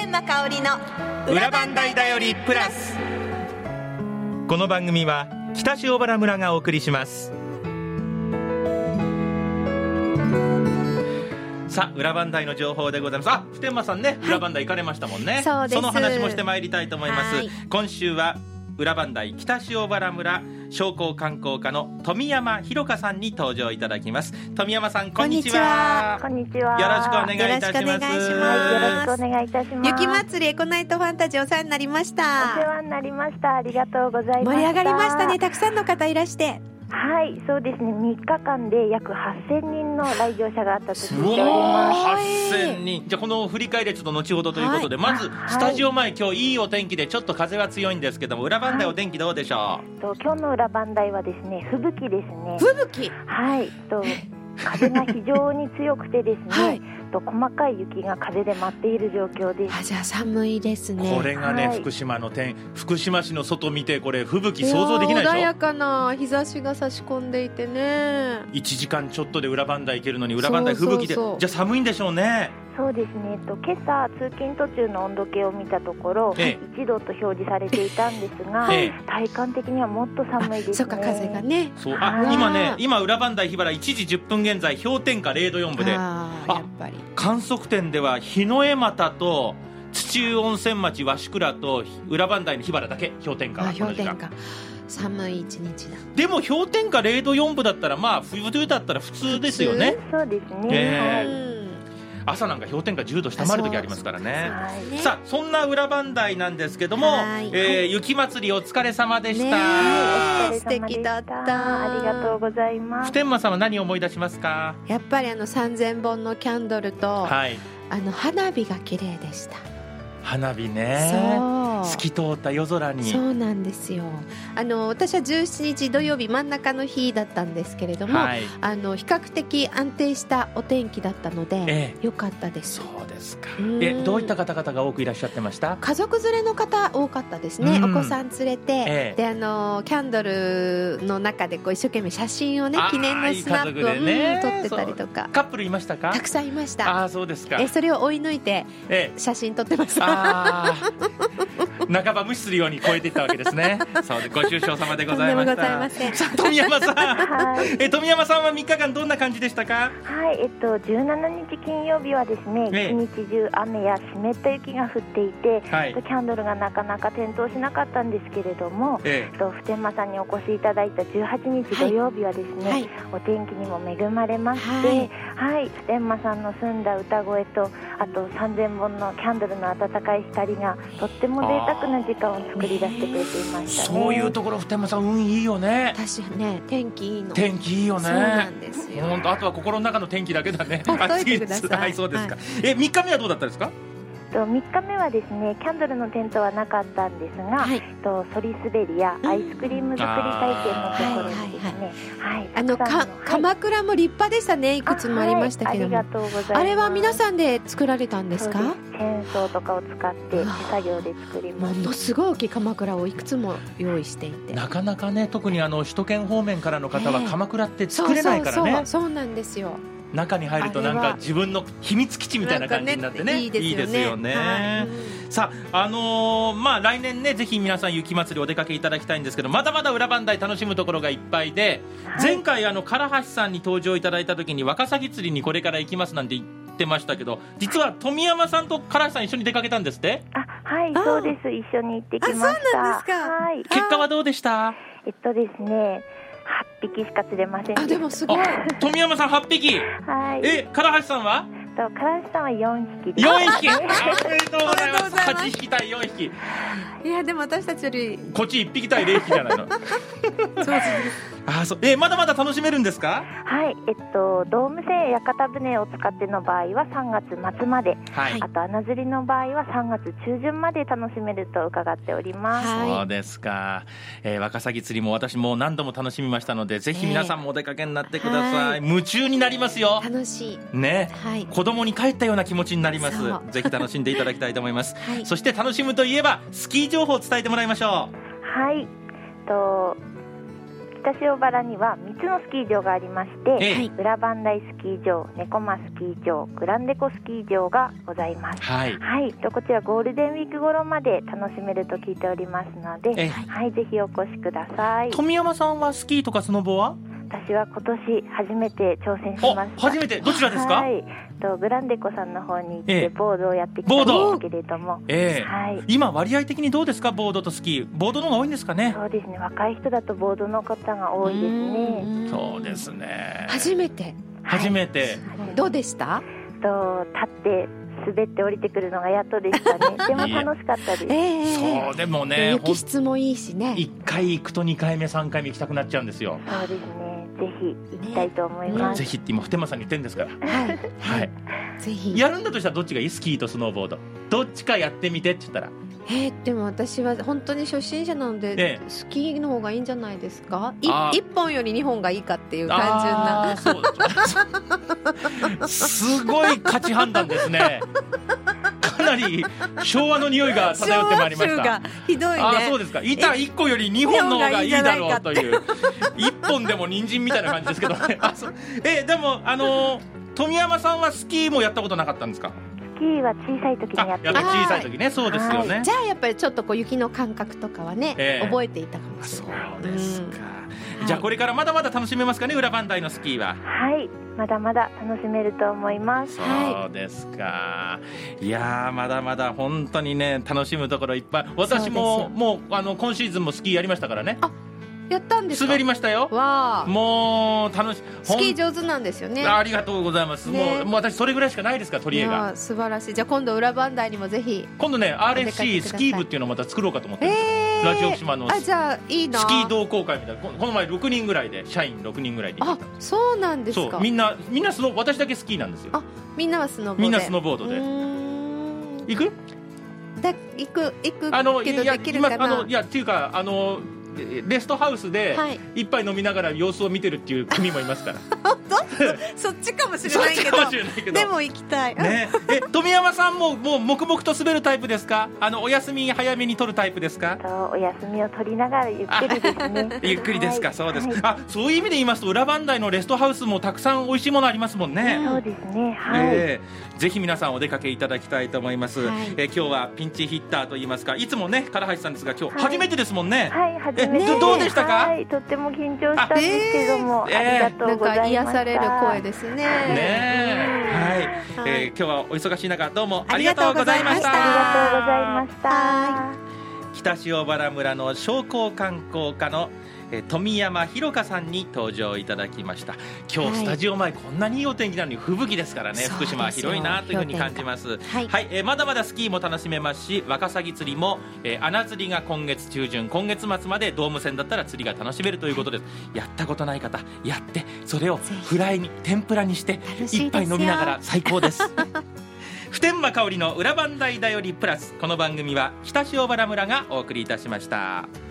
山香織の裏番台だよりプラス。この番組は北塩原村がお送りします。さあ裏番台の情報でございます。あ、普天間さんね、裏番台行かれましたもんね。 そうです。 その話もしてまいりたいと思います。 はい、 今週は裏番台北塩原村商工観光課の富山ひろかさんに登場いただきます。富山さん、こんにちは。 こんにちは。 よろしくお願いいたします。 よろしくお願いいたします。 雪まつりエコナイトファンタジーお世話になりました。 お世話になりました。ありがとうございました。 盛り上がりましたね。たくさんの方いらして。 はい、そうですね。3日間で約8000人の来場者があったと聞いております。 8000人。じゃあこの振り返りちょっと後ほどということで、まずスタジオ前、今日いいお天気でちょっと風は強いんですけども、裏番台お天気どうでしょう？ 今日の裏番台はですね、吹雪ですね。 吹雪。 はい。風が非常に強くてですね、はい、細かい雪が風で舞っている状況です。 じゃあ寒いですね。 これがね、はい、福島市の外見て、これ吹雪想像できないでしょ。 穏やかな日差しが差し込んでいてね、 1時間ちょっとで裏番台行けるのに裏番台吹雪で、じゃあ寒いんでしょうね。 そうですね。今朝通勤途中の温度計を見たところ、1度と表示されていたんですが、体感的にはもっと寒いですね。 そっか、風がね。 そう、今裏番台桧原1時10分現在氷点下0度4分で、やっぱり観測点では日の絵俣と土湯温泉町鷲倉と裏番台の桧原だけ氷点下。 氷点下、寒い一日だ。 でも氷点下0度4分だったら、冬だったら普通ですよね。 そうですね。 朝なんか氷点下10度下回る時ありますからね。さあ、そんな裏番台なんですけども、雪まつりお疲れ様でした。 素敵だった。 ありがとうございます。 普天間さんは何を思い出しますか？ やっぱり3000本のキャンドルと、花火が綺麗でした。 花火ね、透き通った夜空に。そうなんですよ。 私は17日土曜日真ん中の日だったんですけれども、比較的安定したお天気だったので、良かったです。 そうですか。どういった方々が多くいらっしゃってました？ 家族連れの方多かったですね。お子さん連れて、でキャンドルの中で一生懸命写真をね、記念のスナップを撮ってたりとか。 カップルいましたか？ たくさんいました。 そうですか。 それを追い抜いて写真撮ってました。 半ば無視するように超えていったわけですね。そうで、ご愁傷様でございました。さあ、富山さん、富山さんは3日間どんな感じでしたか？ はい、17日金曜日はですね、一日中雨や湿った雪が降っていて、キャンドルがなかなか点灯しなかったんですけれども、普天間さんにお越しいただいた18日土曜日はですね、お天気にも恵まれまして、普天間さんの澄んだ歌声と、あと3000本のキャンドルの温かい光がとっても贅沢な時間を作り出してくれていましたね。 そういうところ普天間さん運いいよね。 確かにね、天気いいの。 天気いいよね。 そうなんですよ。 あとは心の中の天気だけだね。 ほっといてください。 そうですか。3日目はどうだったですか ？3日目はですね、キャンドルの点灯はなかったんですが、そり滑りやアイスクリーム作り体験のところにですね、 鎌倉も立派でしたね。いくつもありましたけども、 ありがとうございます。 あれは皆さんで作られたんですか？ チェーンソーとかを使って手作業で作りました。 ものすごい大きい鎌倉をいくつも用意していて、 なかなかね、特に首都圏方面からの方は鎌倉って作れないからね。 そうなんですよ。 中に入るとなんか自分の秘密基地みたいな感じになってね、いいですよね。さあ、来年ね、ぜひ皆さん雪まつりお出かけいただきたいんですけど、まだまだ裏番台楽しむところがいっぱいで、前回唐橋さんに登場いただいた時にワカサギ釣りにこれから行きますなんて言ってましたけど、実は富山さんと唐橋さん一緒に出かけたんですって？ はい、そうです。一緒に行ってきました。 そうなんですか。 結果はどうでした？ ですね、8匹しか釣れませんでした。 でもすごい。 富山さん8匹。唐橋さんは？ 唐橋さんは4匹です。 4匹。おめでとうございます。8匹対4匹。 いや、でも私たちよりこっち1匹対0匹じゃないの。そうです。まだまだ楽しめるんですか？ はい、ドーム船屋形船を使っての場合は3月末まで、あと穴釣りの場合は3月中旬まで楽しめると伺っております。 そうですか。ワカサギ釣りも私も何度も楽しみましたので、ぜひ皆さんもお出かけになってください。夢中になりますよ。 楽しいね、子供に帰ったような気持ちになります。ぜひ楽しんでいただきたいと思います。そして楽しむといえばスキー情報を伝えてもらいましょう。 はい、 北塩原には3つのスキー場がありまして、裏磐梯スキー場、猫間スキー場、グランデコスキー場がございます。はい、こちらゴールデンウィーク頃まで楽しめると聞いておりますので、ぜひお越しください。 富山さんはスキーとかスノボは？ 私は今年初めて挑戦しました。 初めて？どちらですか？ グランデコさんの方に行ってボードをやってきたんですけれども、 今割合的にどうですか？ボードとスキー、ボードの方が多いんですかね？ そうですね、若い人だとボードの方が多いですね。 そうですね。 初めてどうでした？ 立って滑って降りてくるのがやっとでしたね。でも楽しかったです。 そうでもね、 雪質もいいしね、 1回行くと2回目3回目行きたくなっちゃうんですよ。 そうですね、ぜひ行きたいと思います。 ぜひって今普天間さんに言ってるんですから、 ぜひやるんだとしたらどっちがいい？スキーとスノーボードどっちかやってみてって言ったら、 でも私は本当に初心者なので、スキーの方がいいんじゃないですか？1本より2本がいいかっていう単純な。 すごい価値判断ですね。かなり昭和の匂いが漂ってまいりました。昭和臭がひどいね。そうですか。板1個より2本の方がいいだろうという、1本でも人参みたいな感じですけどね。でも富山さんはスキーもやったことなかったんですか？ スキーは小さい時にやってました。 小さい時ね、そうですよね。 じゃあやっぱりちょっとこう雪の感覚とかはね、覚えていたかもしれない。 そうですか。じゃあこれからまだまだ楽しめますかね、裏磐梯のスキーは？ はい、まだまだ楽しめると思います。 そうですか。いやまだまだ本当にね、楽しむところいっぱい。私ももう今シーズンもスキーやりましたからね。 やったんですか？ 滑りましたよ。もう楽しい。 スキー上手なんですよね。 ありがとうございます。もう私それぐらいしかないですから、取り柄が。 素晴らしい。じゃあ今度裏磐梯にもぜひ。 今度ね、RFC スキー部っていうのをまた作ろうかと思ってるんですよ。ラジオ島のじゃあいいな。 スキー同好会みたいな。この前6人ぐらいで、社員6人ぐらいで行ったんです。 そうなんですか。 そう、みんな私だけスキーなんですよ。 みんなはスノボで。 みんなスノーボードで。行くけどできるかな。いやっていうかレストハウスで一杯飲みながら様子を見てるっていう組もいますから。 そっちかもしれないけど、でも行きたい、 富山さんもう黙々と滑るタイプですか？お休み早めに取るタイプですか？ お休みを取りながらゆっくりですね。 ゆっくりですか？そうですか。そういう意味で言いますと、裏磐梯のレストハウスもたくさん美味しいものありますもんね。 そうですね。 ぜひ皆さんお出かけいただきたいと思います。今日はピンチヒッターといいますか、いつもね唐橋さんですが、今日初めてですもんね。 初めて。 どうでしたか？ とっても緊張したんですけども、ありがとうございました。 癒される声ですね。 今日はお忙しい中どうもありがとうございました。 ありがとうございました。 北塩原村の商工観光課の富山弘香さんに登場いただきました。今日スタジオ前こんなにいいお天気なのに吹雪ですからね、福島は広いなというふうに感じます。まだまだスキーも楽しめますし、ワカサギ釣りも穴釣りが今月中旬、今月末までドーム船だったら釣りが楽しめるということです。やったことない方やって、それをフライに天ぷらにして一杯飲みながら最高です。普天間香織の裏磐梯だよりプラス、この番組は北塩原村がお送りいたしました。